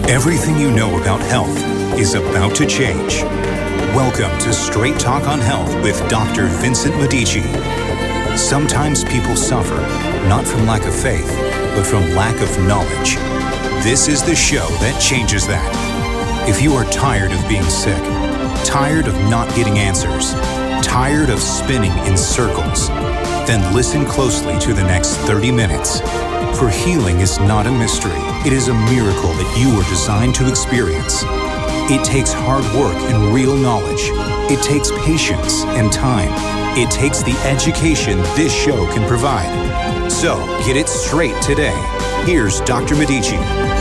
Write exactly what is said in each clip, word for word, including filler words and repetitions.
Everything you know about health is about to change. Welcome to Straight Talk on Health with Doctor Vincent Medici. Sometimes people suffer, not from lack of faith, but from lack of knowledge. This is the show that changes that. If you are tired of being sick, tired of not getting answers, tired of spinning in circles, then listen closely to the next thirty minutes. For healing is not a mystery. It is a miracle that you were designed to experience. It takes hard work and real knowledge. It takes patience and time. It takes the education this show can provide. So get it straight today. Here's Doctor Medici.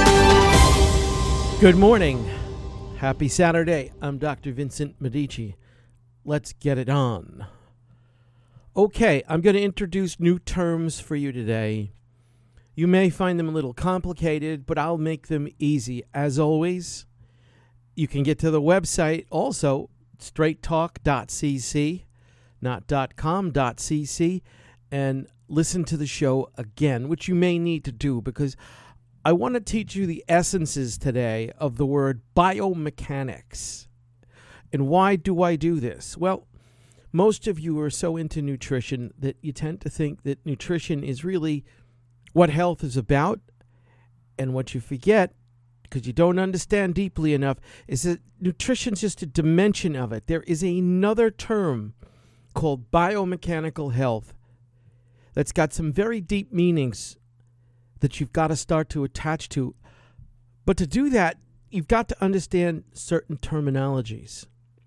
Good morning. Happy Saturday. I'm Doctor Vincent Medici. Let's get it on. Okay, I'm going to introduce new terms for you today. You may find them a little complicated, but I'll make them easy. As always, you can get to the website also, straight talk dot c c, not .com, .cc, and listen to the show again, which you may need to do because I want to teach you the essences today of the word biomechanics. And why do I do this? Well, most of you are so into nutrition that you tend to think that nutrition is really what health is about, and what you forget, because you don't understand deeply enough, is that nutrition is just a dimension of it. There is another term called biomechanical health that's got some very deep meanings that you've got to start to attach to. But to do that, you've got to understand certain terminologies.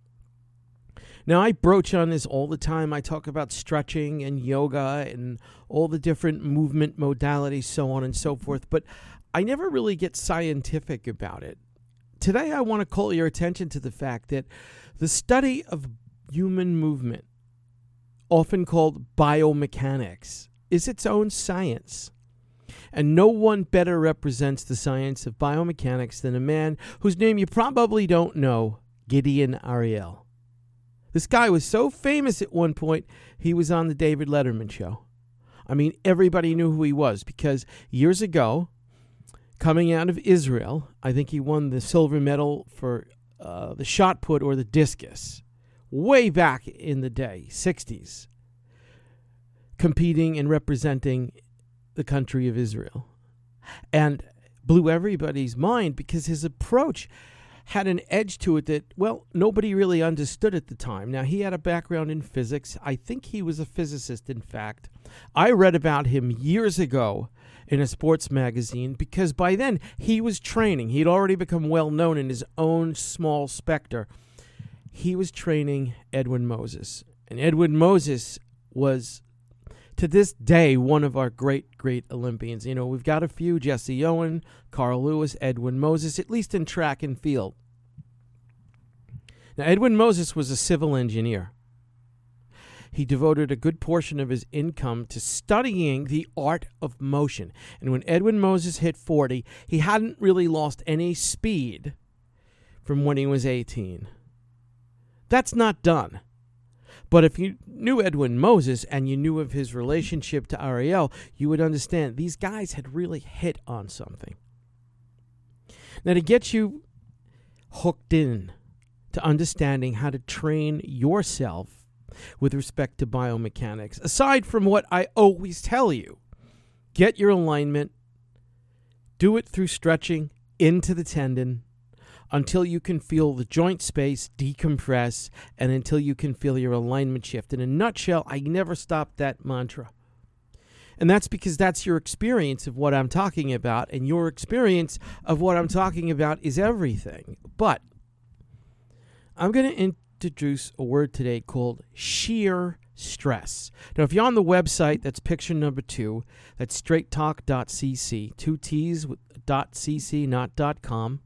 Now, I broach on this all the time. I talk about stretching and yoga and all the different movement modalities, so on and so forth, but I never really get scientific about it. Today, I want to call your attention to the fact that the study of human movement, often called biomechanics, is its own science. And no one better represents the science of biomechanics than a man whose name you probably don't know, Gideon Ariel. This guy was so famous at one point, he was on the David Letterman show. I mean, everybody knew who he was because years ago, coming out of Israel, I think he won the silver medal for uh, the shot put or the discus, way back in the day, sixties, competing and representing the country of Israel. And blew everybody's mind because his approach had an edge to it that, well, nobody really understood at the time. Now, he had a background in physics. I think he was a physicist, in fact. I read about him years ago in a sports magazine because by then he was training. He'd already become well known in his own small specter. He was training Edwin Moses. And Edwin Moses was, to this day, one of our great, great Olympians. You know, we've got a few, Jesse Owen, Carl Lewis, Edwin Moses, at least in track and field. Now, Edwin Moses was a civil engineer. He devoted a good portion of his income to studying the art of motion. And when Edwin Moses hit forty, he hadn't really lost any speed from when he was eighteen. That's not done. But if you knew Edwin Moses and you knew of his relationship to Ariel, you would understand these guys had really hit on something. Now, to get you hooked in to understanding how to train yourself with respect to biomechanics, aside from what I always tell you, get your alignment, do it through stretching into the tendon, until you can feel the joint space decompress and until you can feel your alignment shift. In a nutshell, I never stop that mantra. And that's because that's your experience of what I'm talking about, and your experience of what I'm talking about is everything. But I'm going to introduce a word today called shear stress. Now, if you're on the website, that's picture number two. That's straight talk dot c c, two T's with .cc, not .com.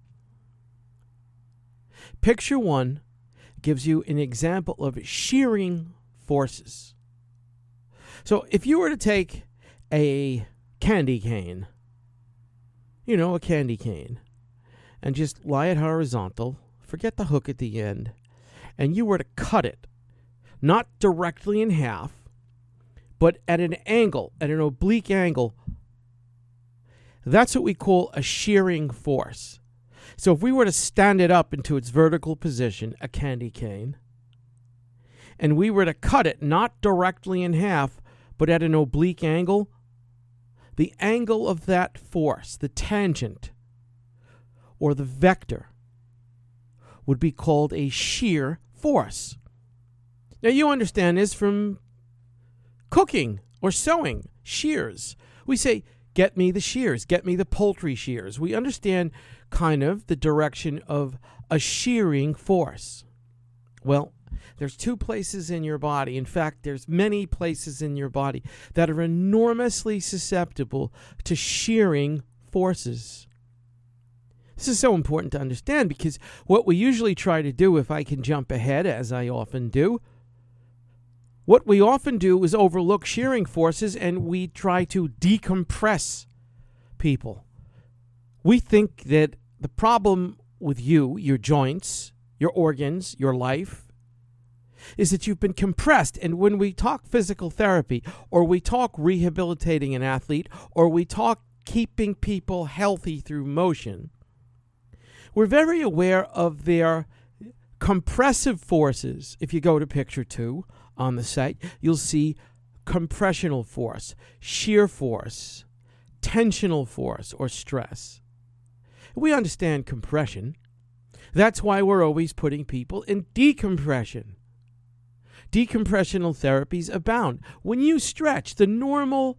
Picture one gives you an example of shearing forces. So if you were to take a candy cane, you know, a candy cane, and just lie it horizontal, forget the hook at the end, and you were to cut it, not directly in half, but at an angle, at an oblique angle, that's what we call a shearing force. So if we were to stand it up into its vertical position, a candy cane, and we were to cut it not directly in half, but at an oblique angle, the angle of that force, the tangent, or the vector, would be called a shear force. Now you understand this from cooking or sewing, shears. We say, get me the shears, get me the poultry shears. We understand kind of the direction of a shearing force. Well, there's two places in your body. In fact, there's many places in your body that are enormously susceptible to shearing forces. This is so important to understand because what we usually try to do, if I can jump ahead, as I often do, what we often do is overlook shearing forces and we try to decompress people. We think that the problem with you, your joints, your organs, your life, is that you've been compressed. And when we talk physical therapy, or we talk rehabilitating an athlete, or we talk keeping people healthy through motion, we're very aware of their compressive forces. If you go to picture two on the site, you'll see compressional force, shear force, tensional force, or stress. We understand compression. That's why we're always putting people in decompression. Decompressional therapies abound. When you stretch, the normal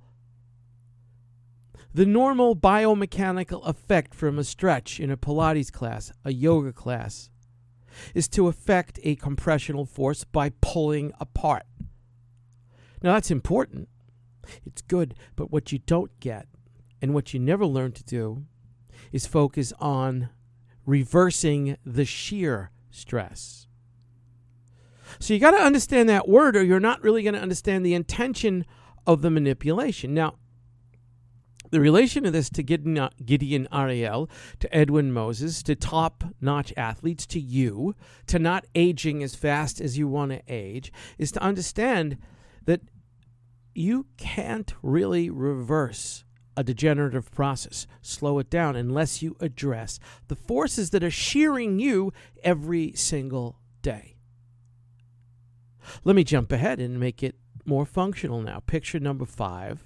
the normal biomechanical effect from a stretch in a Pilates class, a yoga class, is to affect a compressional force by pulling apart. Now that's important. It's good, but what you don't get and what you never learn to do is focus on reversing the shear stress. So you got to understand that word, or you're not really going to understand the intention of the manipulation. Now, the relation of this to Gideon, Gideon Ariel, to Edwin Moses, to top-notch athletes, to you, to not aging as fast as you want to age, is to understand that you can't really reverse a degenerative process, slow it down, unless you address the forces that are shearing you every single day. Let me jump ahead and make it more functional now. Picture number five.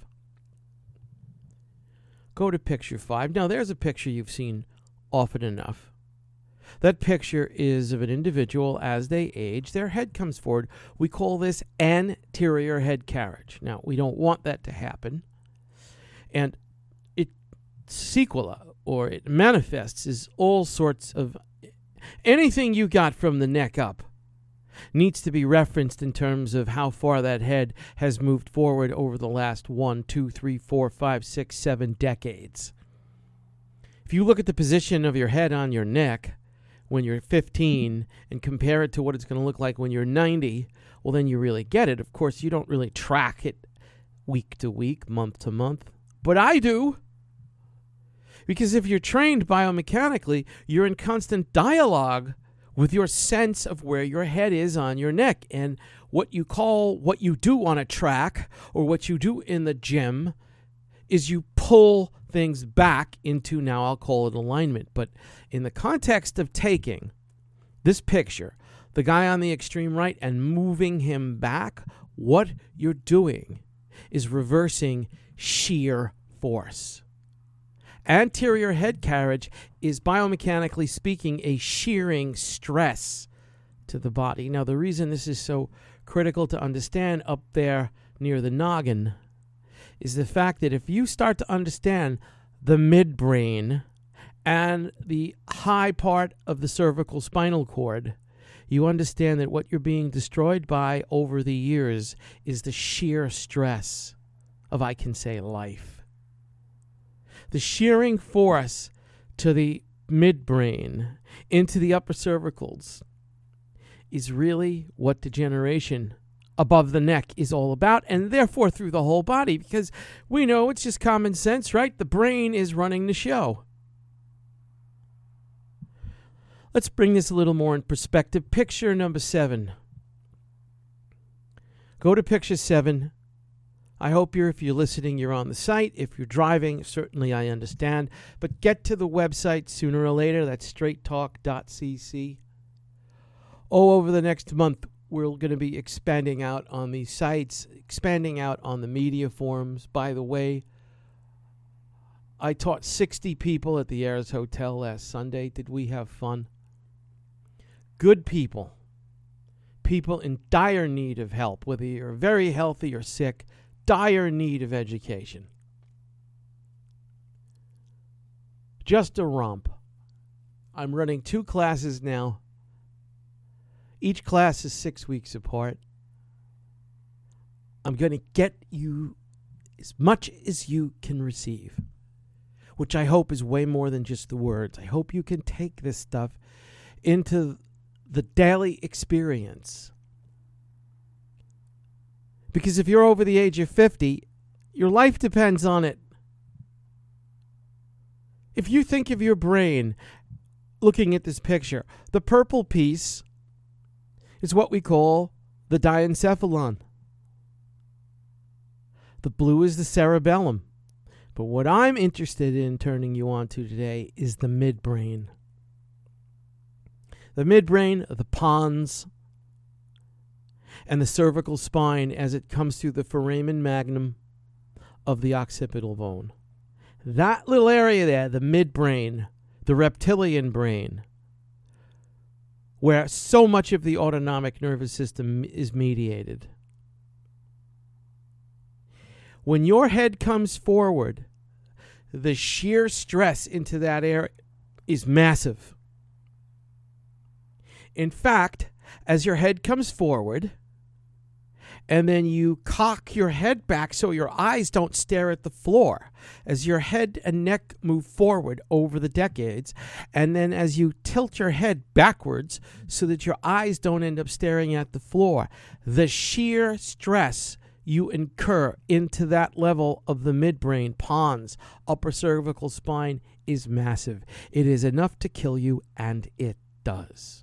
Go to picture five. Now, there's a picture you've seen often enough. That picture is of an individual as they age. Their head comes forward. We call this anterior head carriage. Now, we don't want that to happen. And it sequela, or it manifests, as all sorts of anything you got from the neck up needs to be referenced in terms of how far that head has moved forward over the last one, two, three, four, five, six, seven decades. If you look at the position of your head on your neck when you're fifteen and compare it to what it's going to look like when you're ninety, well, then you really get it. Of course, you don't really track it week to week, month to month, but I do. Because if you're trained biomechanically, you're in constant dialogue with your sense of where your head is on your neck. And what you call, what you do on a track, or what you do in the gym, is you pull things back into, now I'll call it alignment. But in the context of taking this picture, the guy on the extreme right, and moving him back, what you're doing is reversing shear force. Anterior head carriage is, biomechanically speaking, a shearing stress to the body. Now, the reason this is so critical to understand up there near the noggin is the fact that if you start to understand the midbrain and the high part of the cervical spinal cord, you understand that what you're being destroyed by over the years is the shear stress of, I can say, life. The shearing force to the midbrain into the upper cervicals is really what degeneration above the neck is all about, and therefore through the whole body, because we know it's just common sense, right? The brain is running the show. Let's bring this a little more in perspective. Picture number seven. Go to picture seven I hope you're, if you're listening, you're on the site. If you're driving, certainly I understand. But get to the website sooner or later. That's straight talk dot c c. Oh, over the next month, we're going to be expanding out on these sites, expanding out on the media forums. By the way, I taught sixty people at the Ayers Hotel last Sunday. Did we have fun? Good people. People in dire need of help, whether you're very healthy or sick, dire need of education. Just a romp. I'm running two classes now. Each class is six weeks apart. I'm going to get you as much as you can receive, which I hope is way more than just the words. I hope you can take this stuff into the daily experience. Because if you're over the age of fifty, your life depends on it. If you think of your brain looking at this picture, the purple piece is what we call the diencephalon. The blue is the cerebellum. But what I'm interested in turning you on to today is the midbrain. The midbrain, the pons, and the cervical spine as it comes through the foramen magnum of the occipital bone. That little area there, the midbrain, the reptilian brain, where so much of the autonomic nervous system is mediated. When your head comes forward, the shear stress into that area is massive. In fact, as your head comes forward, and then you cock your head back so your eyes don't stare at the floor, as your head and neck move forward over the decades, and then as you tilt your head backwards so that your eyes don't end up staring at the floor, the shear stress you incur into that level of the midbrain, pons, upper cervical spine is massive. It is enough to kill you, and it does.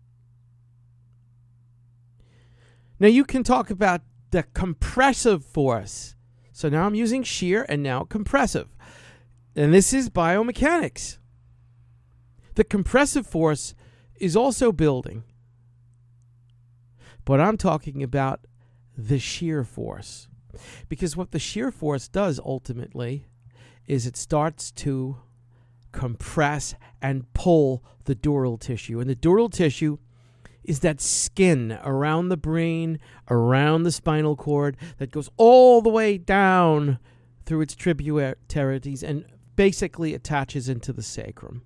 Now you can talk about the compressive force. So now I'm using shear and now compressive. And this is biomechanics. The compressive force is also building. But I'm talking about the shear force. Because what the shear force does ultimately is it starts to compress and pull the dural tissue. And the dural tissue is that skin around the brain, around the spinal cord, that goes all the way down through its tributaries and basically attaches into the sacrum.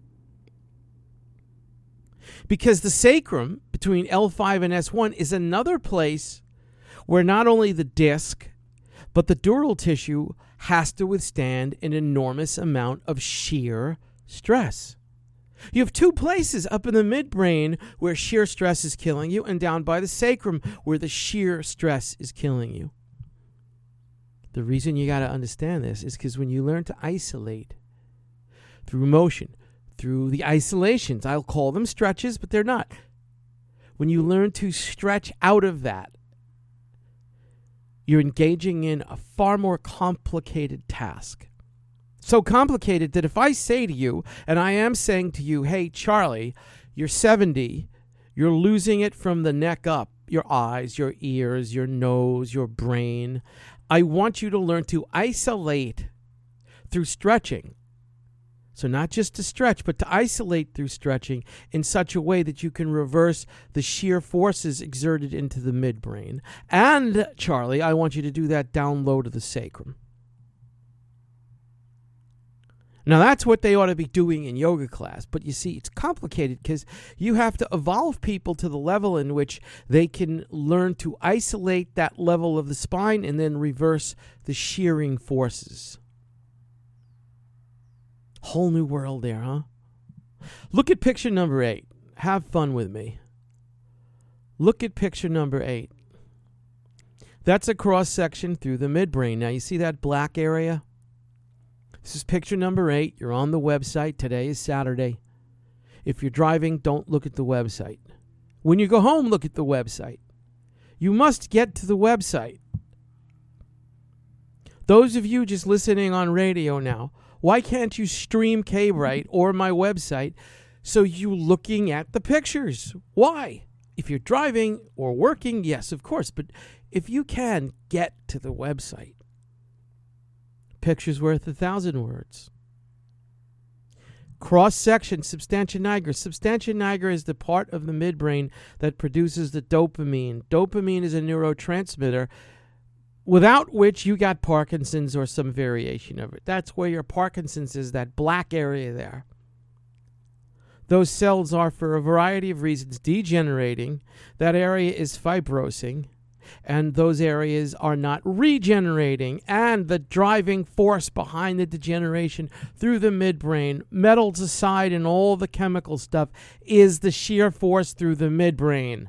Because the sacrum, between L five and S one, is another place where not only the disc, but the dural tissue has to withstand an enormous amount of shear stress. You have two places up in the midbrain where shear stress is killing you, and down by the sacrum where the shear stress is killing you. The reason you got to understand this is because when you learn to isolate through motion, through the isolations, I'll call them stretches, but they're not. When you learn to stretch out of that, you're engaging in a far more complicated task. So complicated that if I say to you, and I am saying to you, hey, Charlie, you're seventy, you're losing it from the neck up, your eyes, your ears, your nose, your brain. I want you to learn to isolate through stretching. So not just to stretch, but to isolate through stretching in such a way that you can reverse the shear forces exerted into the midbrain. And, Charlie, I want you to do that down low to the sacrum. Now, that's what they ought to be doing in yoga class. But you see, it's complicated because you have to evolve people to the level in which they can learn to isolate that level of the spine and then reverse the shearing forces. Whole new world there, huh? Look at picture number eight. Have fun with me. Look at picture number eight. That's a cross-section through the midbrain. Now, you see that black area? This is picture number eight. You're on the website. Today is Saturday. If you're driving, don't look at the website. When you go home, look at the website. You must get to the website. Those of you just listening on radio now, why can't you stream K-Bright or my website so you looking at the pictures? Why? If you're driving or working, yes, of course. But if you can, get to the website. Picture's worth a thousand words. Cross-section, substantia nigra. Substantia nigra is the part of the midbrain that produces the dopamine. Dopamine is a neurotransmitter without which you got Parkinson's or some variation of it. That's where your Parkinson's is, that black area there. Those cells are, for a variety of reasons, degenerating. That area is fibrosing. And those areas are not regenerating. And the driving force behind the degeneration through the midbrain, metals aside and all the chemical stuff, is the shear force through the midbrain.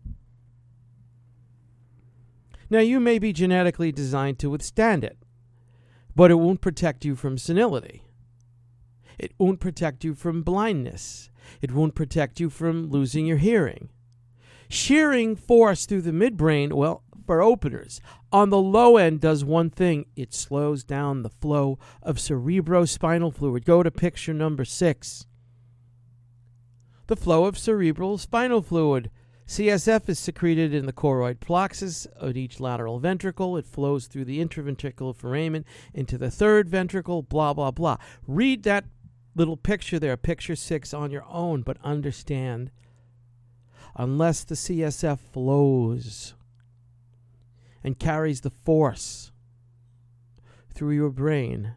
Now, you may be genetically designed to withstand it, but it won't protect you from senility. It won't protect you from blindness. It won't protect you from losing your hearing. Shearing force through the midbrain, well, for openers, on the low end does one thing. It slows down the flow of cerebrospinal fluid. Go to picture number six. The flow of cerebral spinal fluid. C S F is secreted in the choroid plexus of each lateral ventricle. It flows through the interventricular foramen into the third ventricle, blah, blah, blah. Read that little picture there, picture six, on your own, but understand, unless the C S F flows and carries the force through your brain,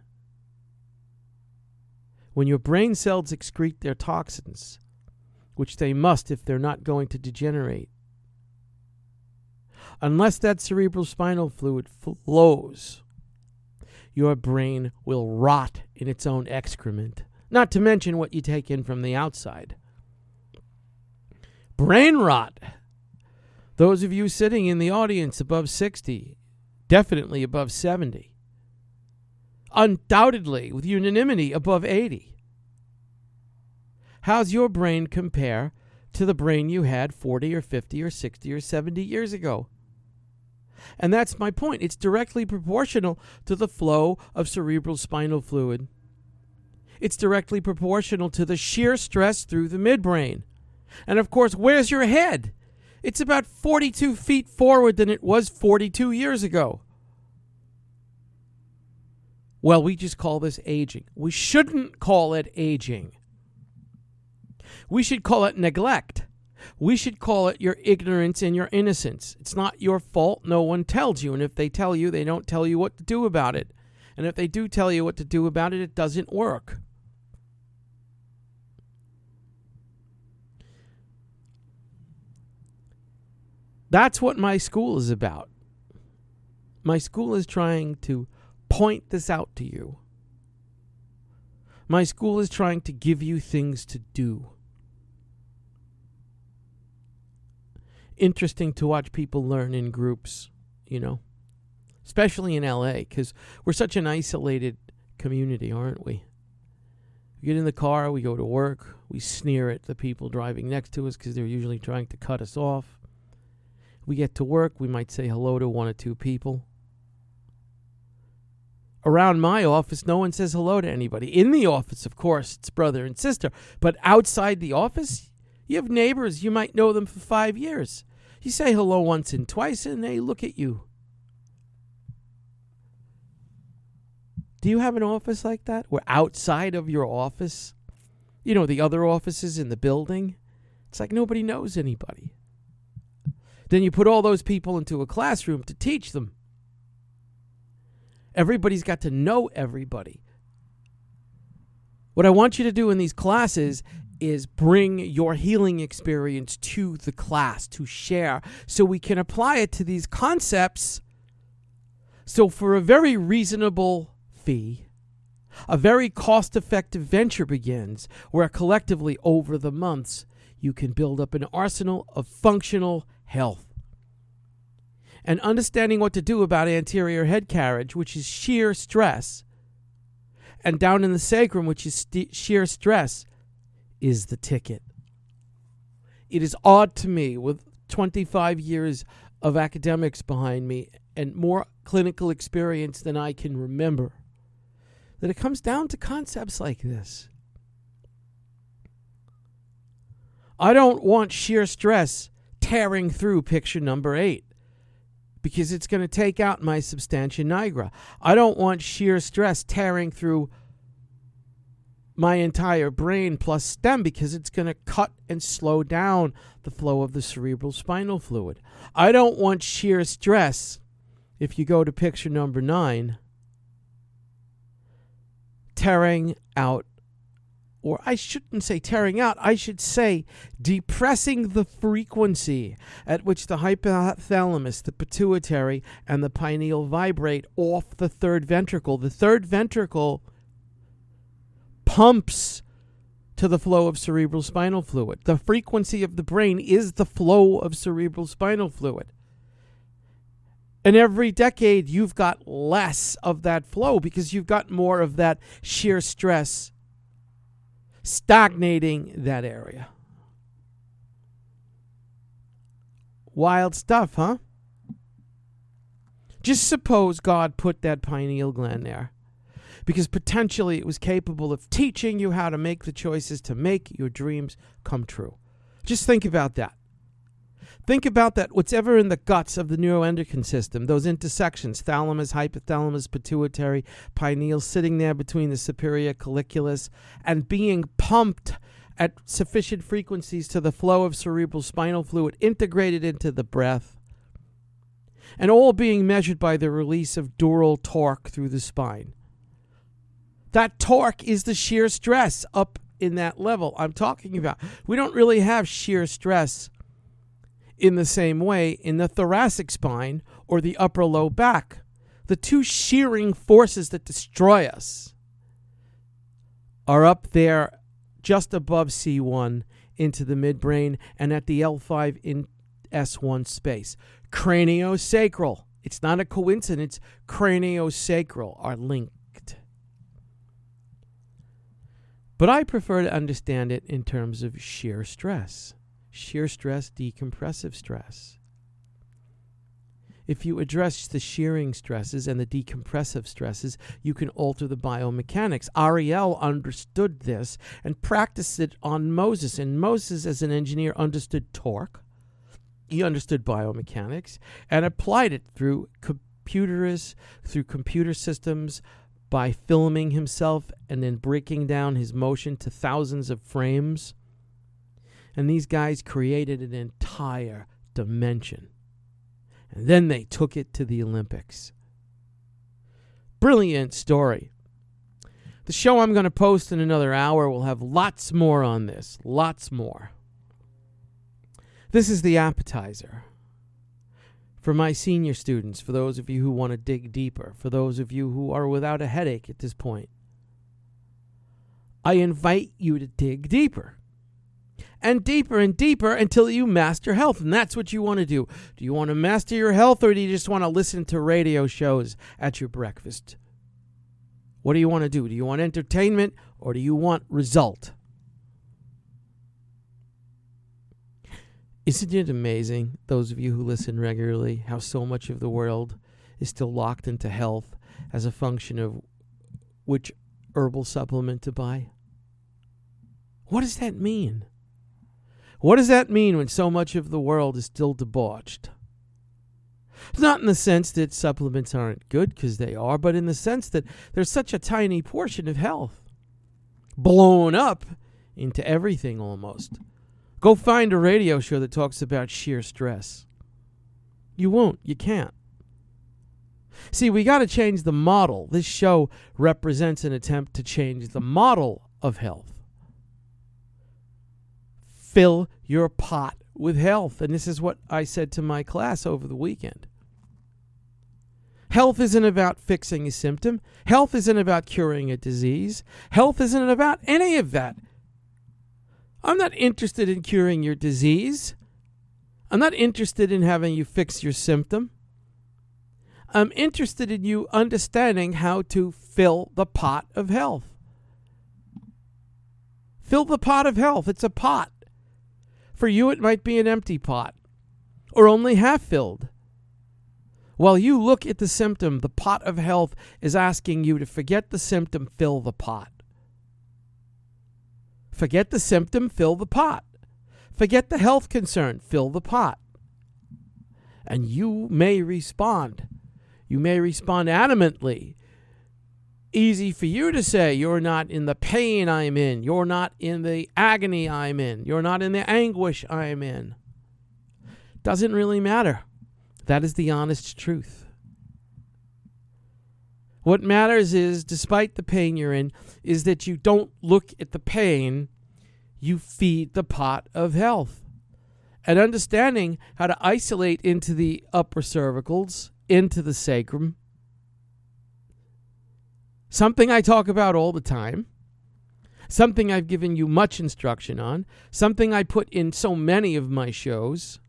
when your brain cells excrete their toxins, which they must if they're not going to degenerate, unless that cerebral spinal fluid flows, your brain will rot in its own excrement, not to mention what you take in from the outside. Brain rot. Those of you sitting in the audience above sixty, definitely above seventy, undoubtedly, with unanimity, above eighty. How's your brain compare to the brain you had forty or fifty or sixty or seventy years ago? And that's my point. It's directly proportional to the flow of cerebral spinal fluid. It's directly proportional to the shear stress through the midbrain. And of course, where's your head? It's about forty-two feet forward than it was forty-two years ago. Well, we just call this aging. We shouldn't call it aging. We should call it neglect. We should call it your ignorance and your innocence. It's not your fault. No one tells you. And if they tell you, they don't tell you what to do about it. And if they do tell you what to do about it, it doesn't work. That's what my school is about. My school is trying to point this out to you. My school is trying to give you things to do. Interesting to watch people learn in groups, you know, especially in L A, because we're such an isolated community, aren't we? We get in the car, we go to work, we sneer at the people driving next to us because they're usually trying to cut us off. We get to work, we might say hello to one or two people. Around my office, no one says hello to anybody. In the office, of course, it's brother and sister. But outside the office, you have neighbors. You might know them for five years. You say hello once and twice, and they look at you. Do you have an office like that? Where outside of your office, you know, the other offices in the building, it's like nobody knows anybody. Then you put all those people into a classroom to teach them. Everybody's got to know everybody. What I want you to do in these classes is bring your healing experience to the class, to share, so we can apply it to these concepts. So for a very reasonable fee, a very cost-effective venture begins, where collectively over the months, you can build up an arsenal of functional health. And understanding what to do about anterior head carriage, which is shear stress, and down in the sacrum, which is st- shear stress, is the ticket. It is odd to me, with twenty-five years of academics behind me and more clinical experience than I can remember, that it comes down to concepts like this. I don't want shear stress tearing through picture number eight because it's going to take out my substantia nigra. I don't want shear stress tearing through my entire brain plus stem because it's going to cut and slow down the flow of the cerebral spinal fluid. I don't want shear stress, if you go to picture number nine, tearing out, or I shouldn't say tearing out, I should say depressing the frequency at which the hypothalamus, the pituitary, and the pineal vibrate off the third ventricle. The third ventricle pumps to the flow of cerebral spinal fluid. The frequency of the brain is the flow of cerebral spinal fluid. And every decade you've got less of that flow because you've got more of that shear stress stagnating that area. Wild stuff, huh? Just suppose God put that pineal gland there because potentially it was capable of teaching you how to make the choices to make your dreams come true. Just think about that. Think about that, whatever in the guts of the neuroendocrine system, those intersections, thalamus, hypothalamus, pituitary, pineal, sitting there between the superior colliculus and being pumped at sufficient frequencies to the flow of cerebral spinal fluid integrated into the breath, and all being measured by the release of dural torque through the spine. That torque is the shear stress up in that level I'm talking about. We don't really have shear stress in the same way in the thoracic spine or the upper low back. The two shearing forces that destroy us are up there just above C one into the midbrain and at the L five in S one space. Craniosacral. It's not a coincidence. Craniosacral are linked. But I prefer to understand it in terms of shear stress. Shear stress, decompressive stress. If you address the shearing stresses and the decompressive stresses, you can alter the biomechanics. Ariel understood this and practiced it on Moses. And Moses, as an engineer, understood torque. He understood biomechanics and applied it through computers, through computer systems, by filming himself and then breaking down his motion to thousands of frames. And these guys created an entire dimension. And then they took it to the Olympics. Brilliant story. The show I'm going to post in another hour will have lots more on this. Lots more. This is the appetizer. For my senior students, for those of you who want to dig deeper, for those of you who are without a headache at this point, I invite you to dig deeper. And deeper and deeper until you master health. And that's what you want to do. Do you want to master your health, or do you just want to listen to radio shows at your breakfast? What do you want to do? Do you want entertainment, or do you want result? Isn't it amazing, those of you who listen regularly, how so much of the world is still locked into health as a function of which herbal supplement to buy? What does that mean? What does that mean when so much of the world is still debauched? Not in the sense that supplements aren't good, because they are, but in the sense that there's such a tiny portion of health blown up into everything almost. Go find a radio show that talks about shear stress. You won't. You can't. See, we got to change the model. This show represents an attempt to change the model of health. Fill your pot with health. And this is what I said to my class over the weekend. Health isn't about fixing a symptom. Health isn't about curing a disease. Health isn't about any of that. I'm not interested in curing your disease. I'm not interested in having you fix your symptom. I'm interested in you understanding how to fill the pot of health. Fill the pot of health. It's a pot. For you, it might be an empty pot, or only half filled. While you look at the symptom, the pot of health is asking you to forget the symptom, fill the pot. Forget the symptom, fill the pot. Forget the health concern, fill the pot. And you may respond. You may respond adamantly. Easy for you to say, you're not in the pain I'm in. You're not in the agony I'm in. You're not in the anguish I'm in. Doesn't really matter. That is the honest truth. What matters is, despite the pain you're in, is that you don't look at the pain, you feed the pot of health. And understanding how to isolate into the upper cervicals, into the sacrum, something I talk about all the time, something I've given you much instruction on, something I put in so many of my shows.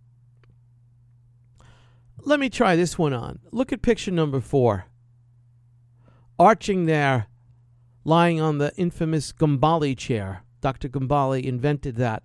Let me try this one on. Look at picture number four. Arching there, lying on the infamous Gumbali chair. Doctor Gumbali invented that.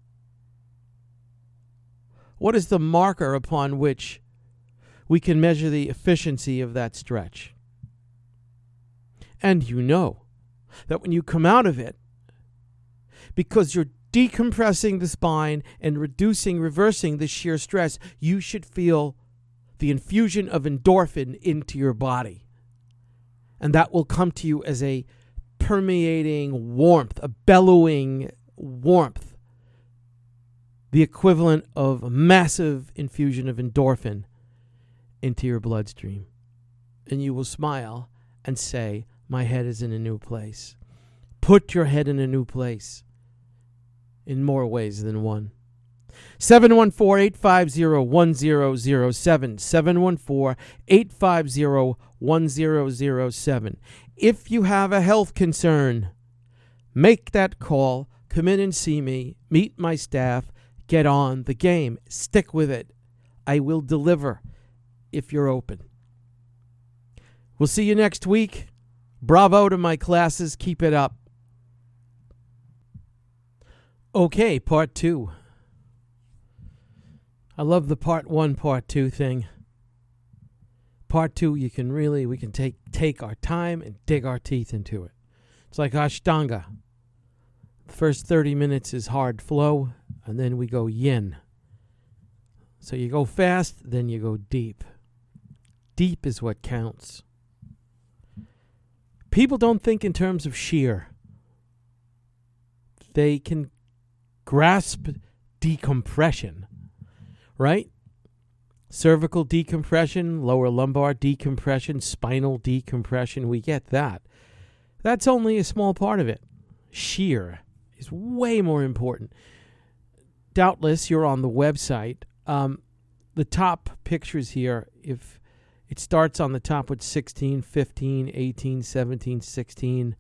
What is the marker upon which we can measure the efficiency of that stretch? And you know that when you come out of it, because you're decompressing the spine and reducing, reversing the shear stress, you should feel the infusion of endorphin into your body. And that will come to you as a permeating warmth, a bellowing warmth, the equivalent of a massive infusion of endorphin into your bloodstream. And you will smile and say, my head is in a new place. Put your head in a new place in more ways than one. seven one four, eight five zero, one zero zero seven. seven one four, eight five zero, one zero zero seven. If you have a health concern, make that call. Come in and see me. Meet my staff. Get on the game. Stick with it. I will deliver if you're open. We'll see you next week. Bravo to my classes. Keep it up. Okay, part two. I love the part one, part two thing. Part two, you can really, we can take take our time and dig our teeth into it. It's like Ashtanga. The first thirty minutes is hard flow, and then we go yin. So you go fast, then you go deep. Deep is what counts. People don't think in terms of shear. They can grasp decompression, right? Cervical decompression, lower lumbar decompression, spinal decompression. We get that. That's only a small part of it. Shear is way more important. Doubtless, you're on the website. Um, the top pictures here, if it starts on the top with sixteen, fifteen, eighteen, seventeen, sixteen.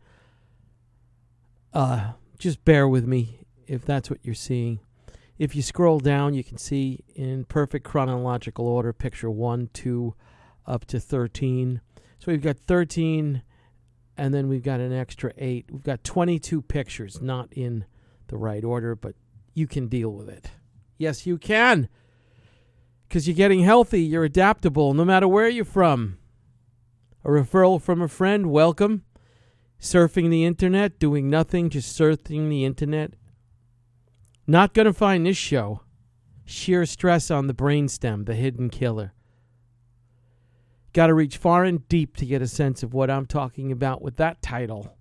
Uh, just bear with me if that's what you're seeing. If you scroll down, you can see in perfect chronological order, picture one, two, up to thirteen. So we've got thirteen, and then we've got an extra eight. We've got twenty-two pictures, not in the right order, but you can deal with it. Yes, you can. Because you're getting healthy, you're adaptable, no matter where you're from. A referral from a friend, welcome. Surfing the internet, doing nothing, just surfing the internet. Not going to find this show. Sheer stress on the brainstem, the hidden killer. Got to reach far and deep to get a sense of what I'm talking about with that title.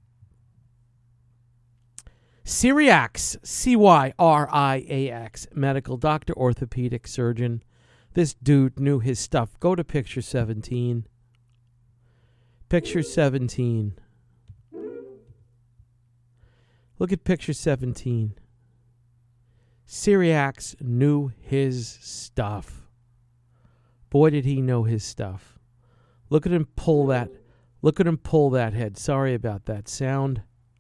Cyriax, C Y R I A X, medical doctor, orthopedic surgeon. This dude knew his stuff. Go to picture seventeen. Picture seventeen. Look at picture seventeen. Cyriax knew his stuff. Boy, did he know his stuff. Look at him pull that. Look at him pull that head. Sorry about that sound.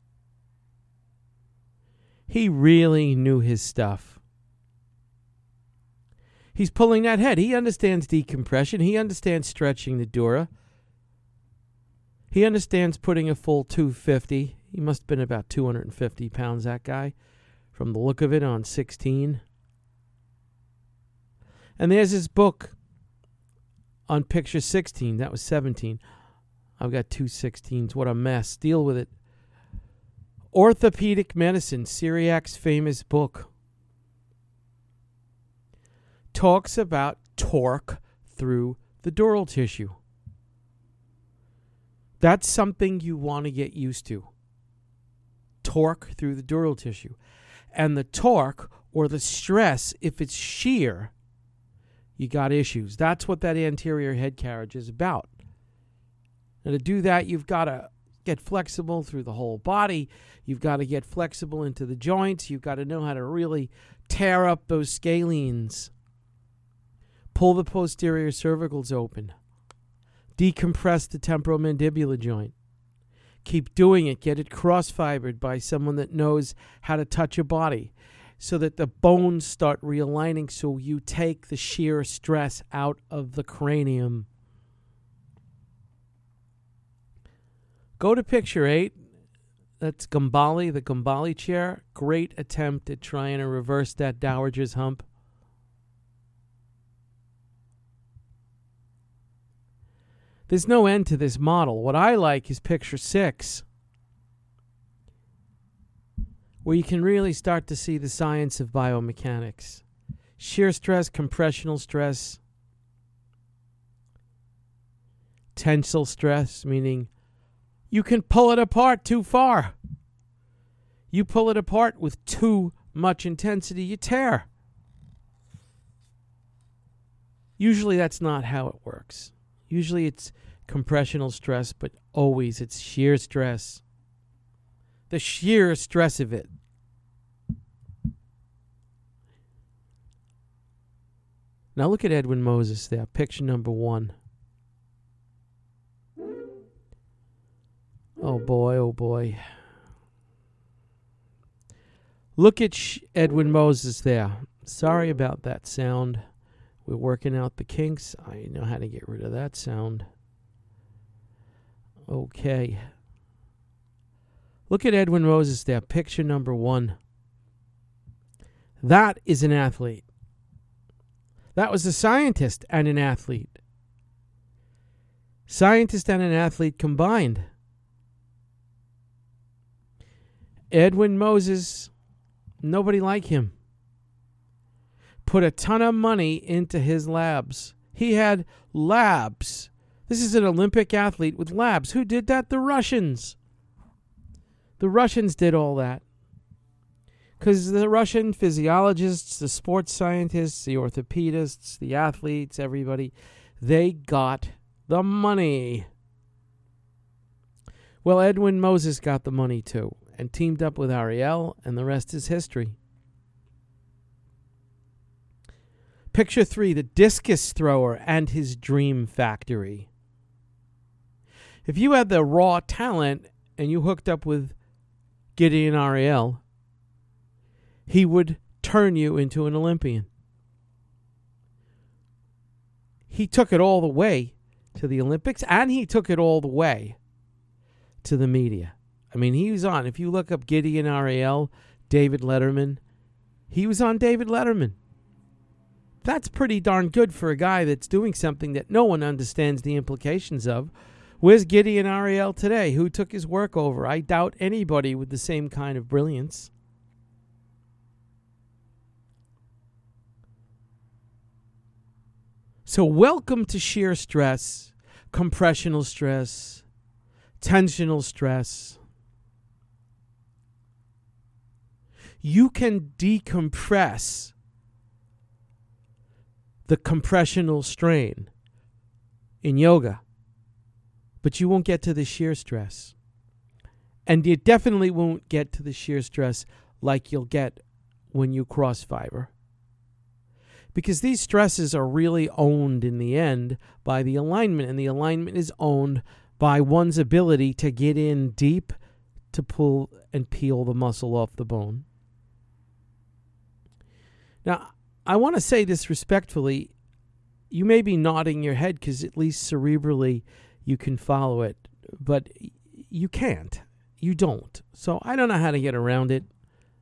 He really knew his stuff. He's pulling that head. He understands decompression. He understands stretching the dura. He understands putting a full two fifty. He must have been about two hundred fifty pounds, that guy, from the look of it, on sixteen. And there's his book on picture sixteen. That was seventeen. I've got two sixteens. What a mess. Deal with it. Orthopedic Medicine, Cyriac's famous book, talks about torque through the dural tissue. That's something you want to get used to. Torque through the dural tissue. And the torque or the stress, if it's shear, you got issues. That's what that anterior head carriage is about. And to do that, you've got to get flexible through the whole body. You've got to get flexible into the joints. You've got to know how to really tear up those scalenes. Pull the posterior cervicals open. Decompress the temporomandibular joint. Keep doing it. Get it cross-fibered by someone that knows how to touch your body so that the bones start realigning so you take the shear stress out of the cranium. Go to picture eight. That's Gambale, the Gambale chair. Great attempt at trying to reverse that dowager's hump. There's no end to this model. What I like is picture six, where you can really start to see the science of biomechanics. Shear stress, compressional stress, tensile stress, meaning you can pull it apart too far. You pull it apart with too much intensity, you tear. Usually that's not how it works. Usually it's compressional stress, but always it's shear stress. The sheer stress of it. Now look at Edwin Moses there, picture number one. Oh boy, oh boy. Look at Sh- Edwin Moses there. Sorry about that sound. We're working out the kinks. I know how to get rid of that sound. Okay. Look at Edwin Moses there, picture number one. That is an athlete. That was a scientist and an athlete. Scientist and an athlete combined. Edwin Moses, nobody like him. Put a ton of money into his labs. He had labs. This is an Olympic athlete with labs. Who did that? The Russians. The Russians did all that. Because the Russian physiologists, the sports scientists, the orthopedists, the athletes, everybody, they got the money. Well, Edwin Moses got the money too and teamed up with Ariel, and the rest is history. Picture three, the discus thrower and his dream factory. If you had the raw talent and you hooked up with Gideon Ariel, he would turn you into an Olympian. He took it all the way to the Olympics, and he took it all the way to the media. I mean, he was on, if you look up Gideon Ariel, David Letterman, he was on David Letterman. That's pretty darn good for a guy that's doing something that no one understands the implications of. Where's Gideon Ariel today? Who took his work over? I doubt anybody with the same kind of brilliance. So welcome to shear stress, compressional stress, tensional stress. You can decompress the compressional strain in yoga, but you won't get to the shear stress. And you definitely won't get to the shear stress like you'll get when you cross fiber. Because these stresses are really owned in the end by the alignment, and the alignment is owned by one's ability to get in deep to pull and peel the muscle off the bone. Now, I want to say this respectfully. You may be nodding your head because at least cerebrally you can follow it, but you can't. You don't. So I don't know how to get around it.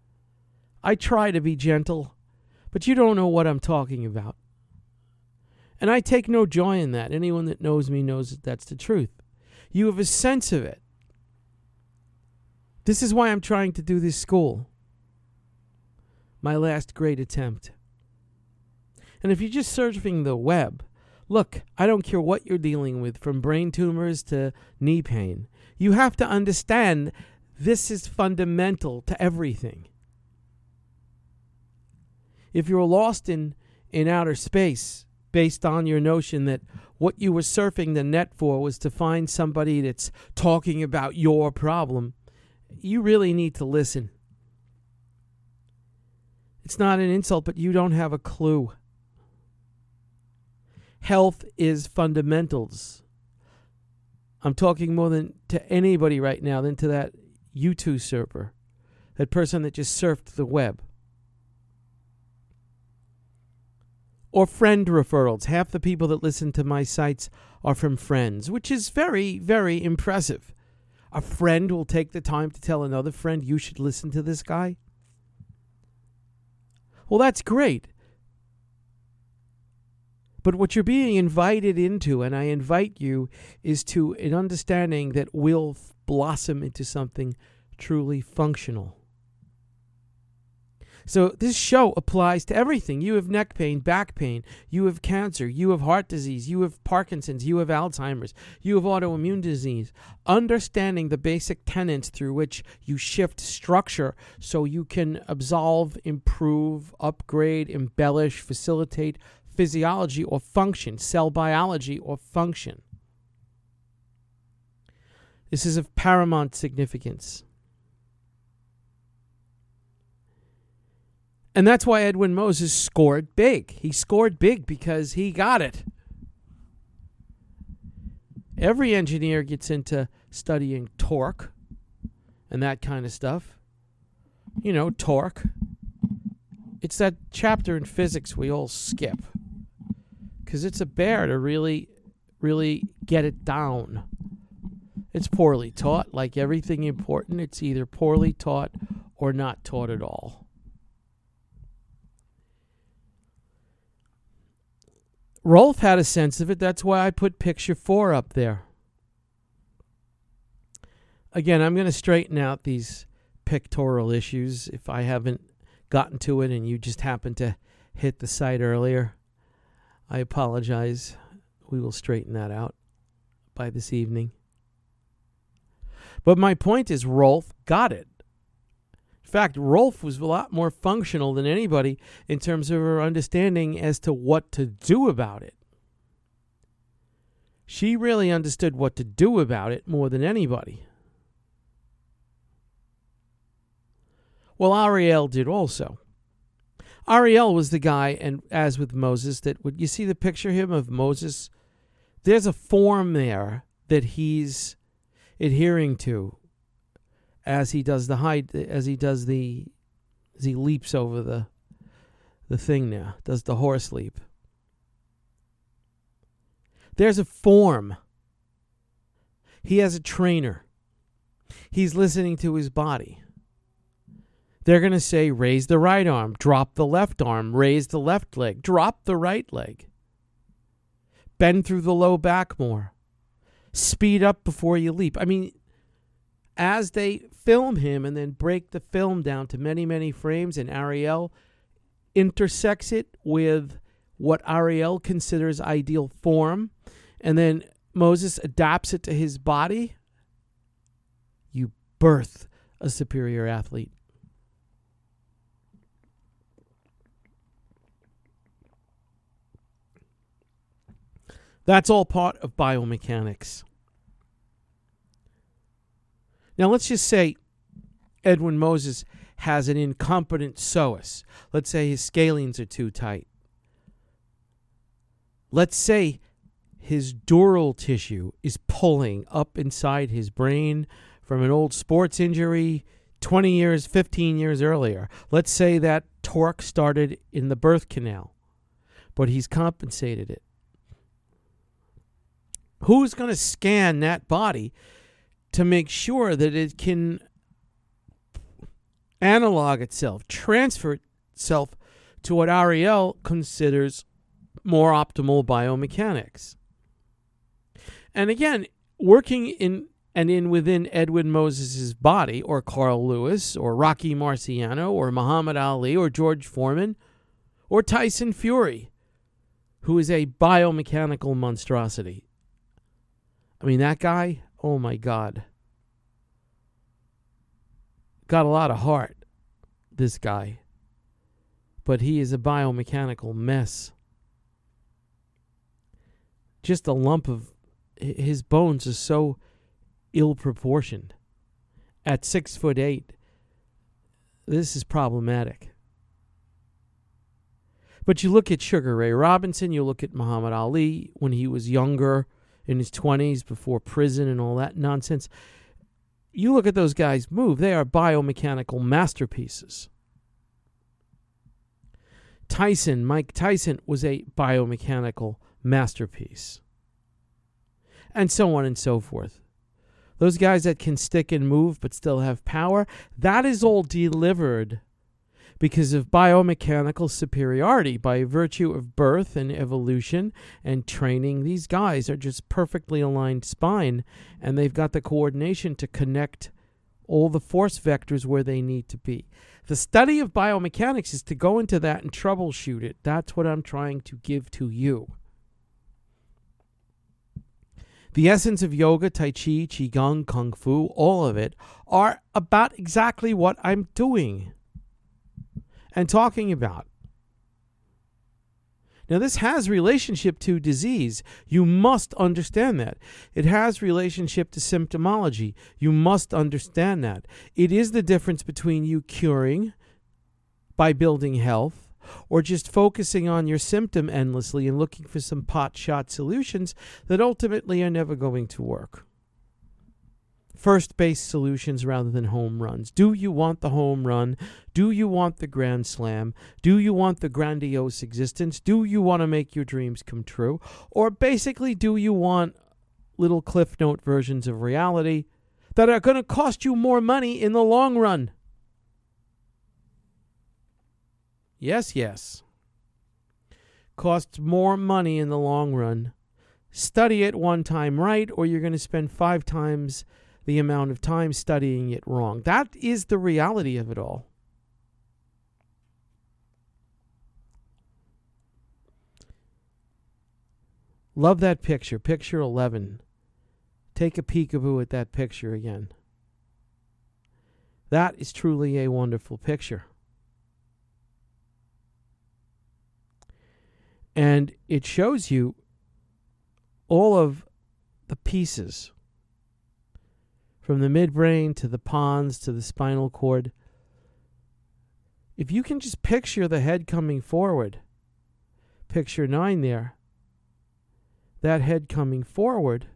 I try to be gentle, but you don't know what I'm talking about. And I take no joy in that. Anyone that knows me knows that that's the truth. You have a sense of it. This is why I'm trying to do this school. My last great attempt. And if you're just surfing the web, look, I don't care what you're dealing with, from brain tumors to knee pain. You have to understand this is fundamental to everything. If you're lost in, in outer space, based on your notion that what you were surfing the net for was to find somebody that's talking about your problem, you really need to listen. It's not an insult, but you don't have a clue. Health is fundamentals. I'm talking more than to anybody right now than to that YouTube surfer, that person that just surfed the web. Or friend referrals. Half the people that listen to my sites are from friends, which is very, very impressive. A friend will take the time to tell another friend, you should listen to this guy. Well, that's great. But what you're being invited into, and I invite you, is to an understanding that will blossom into something truly functional. So this show applies to everything. You have neck pain, back pain, you have cancer, you have heart disease, you have Parkinson's, you have Alzheimer's, you have autoimmune disease. Understanding the basic tenets through which you shift structure so you can absolve, improve, upgrade, embellish, facilitate physiology or function, cell biology or function. This is of paramount significance. And that's why Edwin Moses scored big. He scored big because he got it. Every engineer gets into studying torque and that kind of stuff. You know, torque. It's that chapter in physics we all skip. Because it's a bear to really, really get it down. It's poorly taught. Like everything important, it's either poorly taught or not taught at all. Rolf had a sense of it. That's why I put picture four up there. Again, I'm going to straighten out these pictorial issues if I haven't gotten to it and you just happened to hit the site earlier. I apologize. We will straighten that out by this evening. But my point is Rolf got it. In fact, Rolf was a lot more functional than anybody in terms of her understanding as to what to do about it. She really understood what to do about it more than anybody. Well, Ariel did also. Ariel was the guy, and as with Moses, that would you see the picture of him of Moses? There's a form there that he's adhering to. As he does the high, as he does the, as he leaps over the, the thing now, does the horse leap. There's a form. He has a trainer. He's listening to his body. They're going to say, raise the right arm, drop the left arm, raise the left leg, drop the right leg. Bend through the low back more. Speed up before you leap. I mean, as they film him and then break the film down to many, many frames, and Ariel intersects it with what Ariel considers ideal form, and then Moses adapts it to his body, you birth a superior athlete. That's all part of biomechanics. Now, let's just say Edwin Moses has an incompetent psoas. Let's say his scalenes are too tight. Let's say his dural tissue is pulling up inside his brain from an old sports injury twenty years, fifteen years earlier. Let's say that torque started in the birth canal, but he's compensated it. Who's going to scan that body to make sure that it can analog itself, transfer itself to what Ariel considers more optimal biomechanics. And again, working in and in within Edwin Moses' body, or Carl Lewis, or Rocky Marciano, or Muhammad Ali, or George Foreman, or Tyson Fury, who is a biomechanical monstrosity. I mean, that guy, oh my God. Got a lot of heart, this guy. But he is a biomechanical mess. Just a lump of, his bones are so ill-proportioned. At six foot eight, this is problematic. But you look at Sugar Ray Robinson, you look at Muhammad Ali when he was younger, in his twenties, before prison and all that nonsense. You look at those guys move, they are biomechanical masterpieces. Tyson, Mike Tyson, was a biomechanical masterpiece. And so on and so forth. Those guys that can stick and move but still have power, that is all delivered because of biomechanical superiority by virtue of birth and evolution and training. These guys are just perfectly aligned spine, and they've got the coordination to connect all the force vectors where they need to be. The study of biomechanics is to go into that and troubleshoot it. That's what I'm trying to give to you. The essence of yoga, Tai Chi, Qigong, Kung Fu, all of it, are about exactly what I'm doing and talking about. Now, this has relationship to disease. You must understand that. It has relationship to symptomology. You must understand that. It is the difference between you curing by building health or just focusing on your symptom endlessly and looking for some pot-shot solutions that ultimately are never going to work. First-base solutions rather than home runs. Do you want the home run? Do you want the grand slam? Do you want the grandiose existence? Do you want to make your dreams come true? Or basically, do you want little Cliff Note versions of reality that are going to cost you more money in the long run? Yes, yes. Costs more money in the long run. Study it one time right, or you're going to spend five times the amount of time studying it wrong. That is the reality of it all. Love that picture, picture eleven. Take a peekaboo at that picture again. That is truly a wonderful picture. And it shows you all of the pieces, from the midbrain to the pons to the spinal cord. If you can just picture the head coming forward, picture nine there, that head coming forward,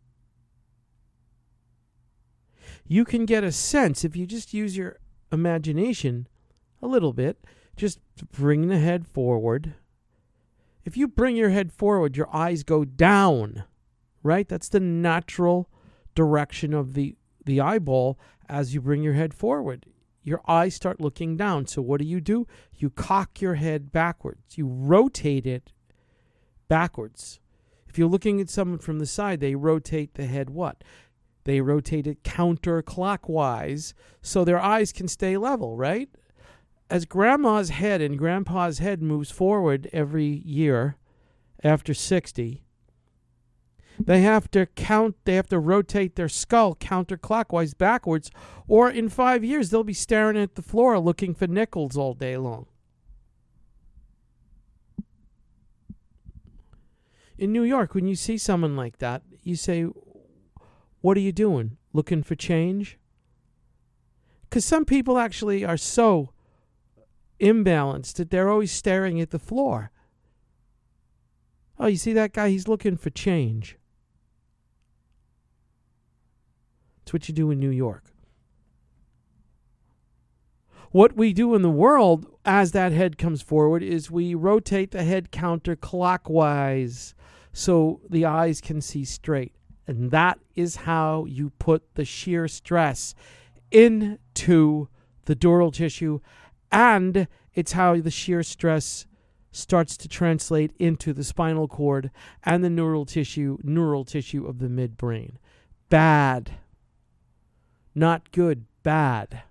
you can get a sense, if you just use your imagination a little bit, just bring the head forward. If you bring your head forward, your eyes go down, right? That's the natural direction of the, the eyeball as you bring your head forward. Your eyes start looking down. So what do you do? You cock your head backwards. You rotate it backwards. If you're looking at someone from the side, they rotate the head what? They rotate it counterclockwise so their eyes can stay level, right? As grandma's head and grandpa's head moves forward every year after sixty, they have to count, they have to rotate their skull counterclockwise backwards, or in five years they'll be staring at the floor looking for nickels all day long. In New York, when you see someone like that, you say, what are you doing? Looking for change? Because some people actually are so imbalanced that they're always staring at the floor. Oh, you see that guy? He's looking for change. That's what you do in New York. What we do in the world as that head comes forward is we rotate the head counterclockwise so the eyes can see straight. And that is how you put the shear stress into the dural tissue, and it's how the shear stress starts to translate into the spinal cord and the neural tissue, neural tissue of the midbrain. Bad. Not good, bad.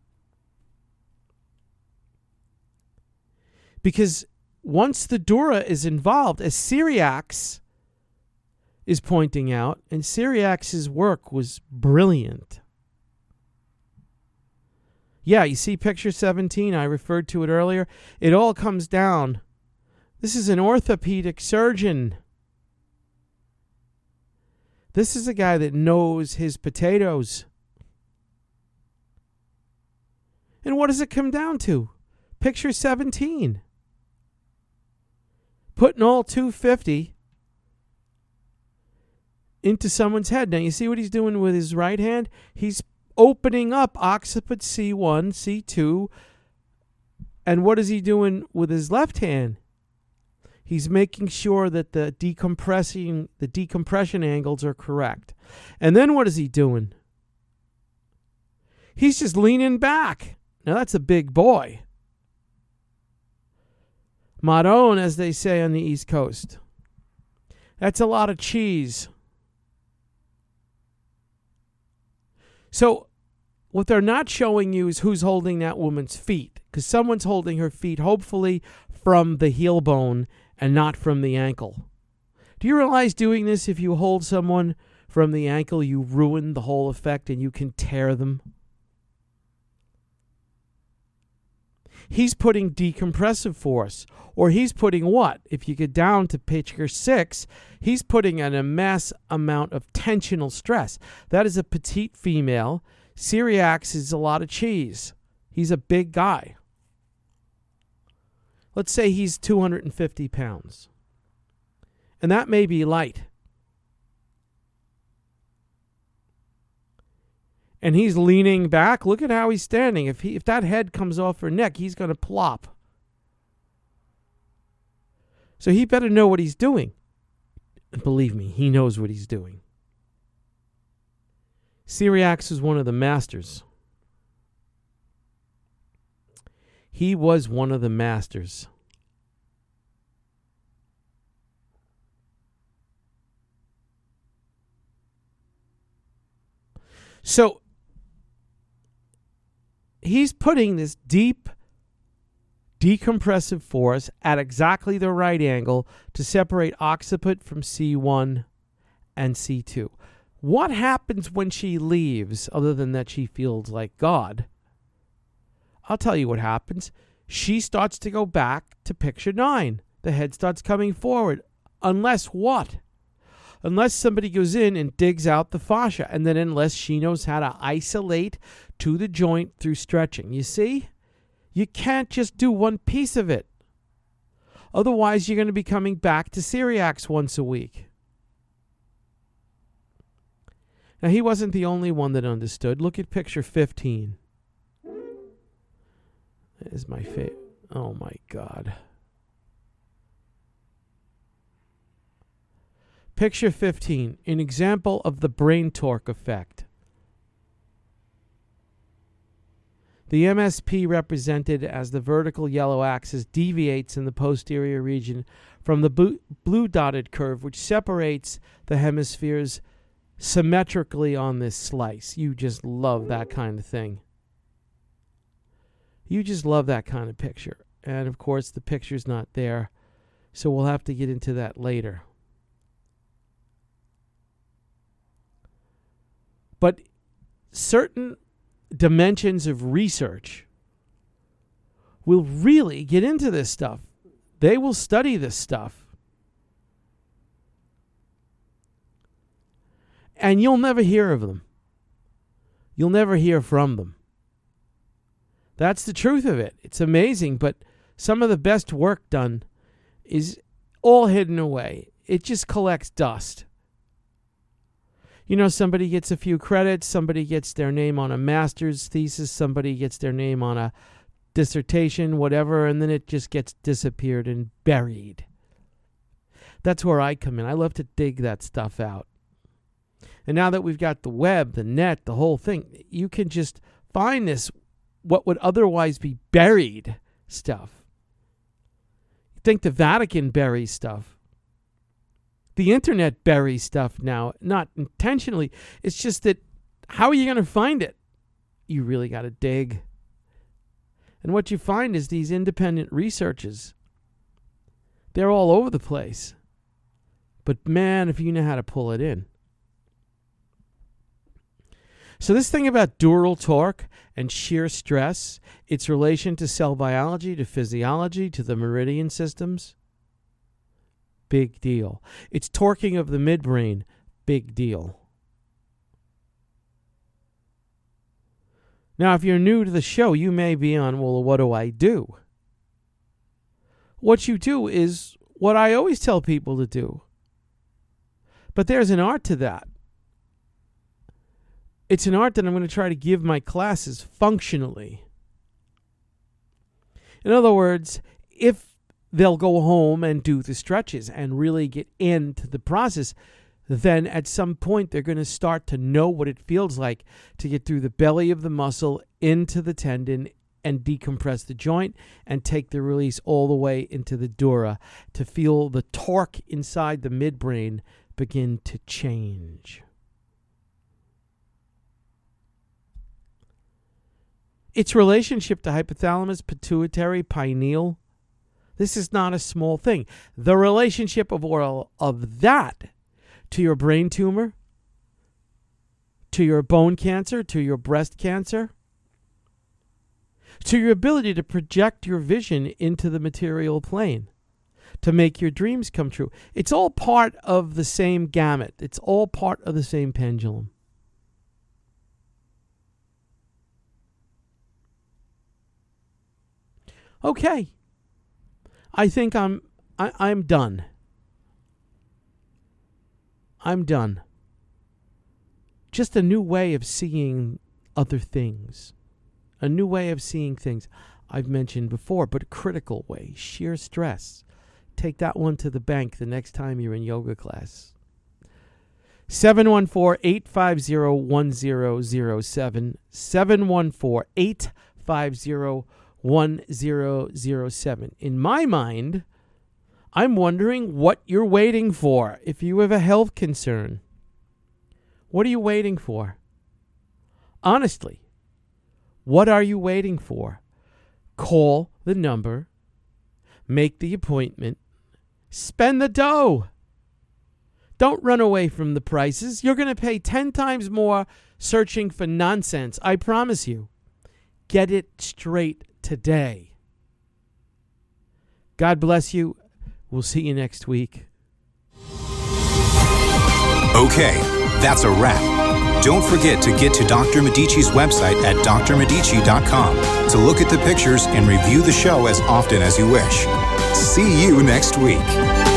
Because once the dura is involved, as Cyriax is pointing out, and Cyriax's work was brilliant. Yeah, you see picture seventeen, I referred to it earlier. It all comes down. This is an orthopedic surgeon. This is a guy that knows his potatoes. And what does it come down to? Picture seventeen. Putting all two hundred fifty into someone's head. Now, you see what he's doing with his right hand? He's opening up occiput C one, C two. And what is he doing with his left hand? He's making sure that the decompressing, the decompression angles are correct. And then what is he doing? He's just leaning back. Now, that's a big boy. Marron, as they say on the East Coast. That's a lot of cheese. So, what they're not showing you is who's holding that woman's feet. Because someone's holding her feet, hopefully, from the heel bone and not from the ankle. Do you realize doing this, if you hold someone from the ankle, you ruin the whole effect and you can tear them? He's putting decompressive force. Or he's putting what? If you get down to picture six, he's putting an immense amount of tensional stress. That is a petite female. Cyriax is a lot of cheese. He's a big guy. Let's say he's two hundred fifty pounds. And that may be light. And he's leaning back. Look at how he's standing. If he, if that head comes off her neck, he's going to plop. So he better know what he's doing. And believe me, he knows what he's doing. Cyriax is one of the masters. He was one of the masters. So he's putting this deep decompressive force at exactly the right angle to separate occiput from C one and C two. What happens when she leaves, other than that she feels like God? I'll tell you what happens. She starts to go back to picture nine. The head starts coming forward. Unless what? Unless somebody goes in and digs out the fascia, and then unless she knows how to isolate to the joint through stretching. You see? You can't just do one piece of it. Otherwise, you're going to be coming back to Cyriax once a week. Now, he wasn't the only one that understood. Look at picture fifteen. That is my favorite. Oh, my God. Picture fifteen, an example of the brain torque effect. The M S P, represented as the vertical yellow axis, deviates in the posterior region from the blue dotted curve, which separates the hemispheres symmetrically on this slice. You just love that kind of thing. You just love that kind of picture. And, of course, the picture's not there, so we'll have to get into that later. But certain dimensions of research will really get into this stuff. They will study this stuff. And you'll never hear of them. You'll never hear from them. That's the truth of it. It's amazing, but some of the best work done is all hidden away. It just collects dust. You know, somebody gets a few credits, somebody gets their name on a master's thesis, somebody gets their name on a dissertation, whatever, and then it just gets disappeared and buried. That's where I come in. I love to dig that stuff out. And now that we've got the web, the net, the whole thing, you can just find this, what would otherwise be buried stuff. think the Vatican buries stuff. The internet buries stuff now, not intentionally. It's just that how are you going to find it? You really got to dig. And what you find is these independent researchers, they're all over the place. But man, if you know how to pull it in. So this thing about dural torque and shear stress, its relation to cell biology, to physiology, to the meridian systems, big deal. It's torquing of the midbrain, big deal. Now, if you're new to the show, you may be on, well, what do I do? What you do is what I always tell people to do. But there's an art to that. It's an art that I'm going to try to give my classes functionally. In other words, if they'll go home and do the stretches and really get into the process, then at some point they're going to start to know what it feels like to get through the belly of the muscle into the tendon and decompress the joint and take the release all the way into the dura to feel the torque inside the midbrain begin to change. Its relationship to hypothalamus, pituitary, pineal, this is not a small thing. The relationship of all of that to your brain tumor, to your bone cancer, to your breast cancer, to your ability to project your vision into the material plane, to make your dreams come true. It's all part of the same gamut. It's all part of the same pendulum. Okay. I think I'm I, I'm done. I'm done. Just a new way of seeing other things. A new way of seeing things I've mentioned before, but a critical way. Sheer stress. Take that one to the bank the next time you're in yoga class. seven one four, eight five zero, one zero zero seven. seven one four, eight five zero, one zero zero seven. In my mind, I'm wondering what you're waiting for. If you have a health concern, what are you waiting for? Honestly, what are you waiting for? Call the number, make the appointment, spend the dough. Don't run away from the prices. You're going to pay ten times more searching for nonsense. I promise you. Get it straight today. God bless you. We'll see you next week. Okay, that's a wrap. Don't forget to get to Doctor Medici's website at d r medici dot com to look at the pictures and review the show as often as you wish. See you next week.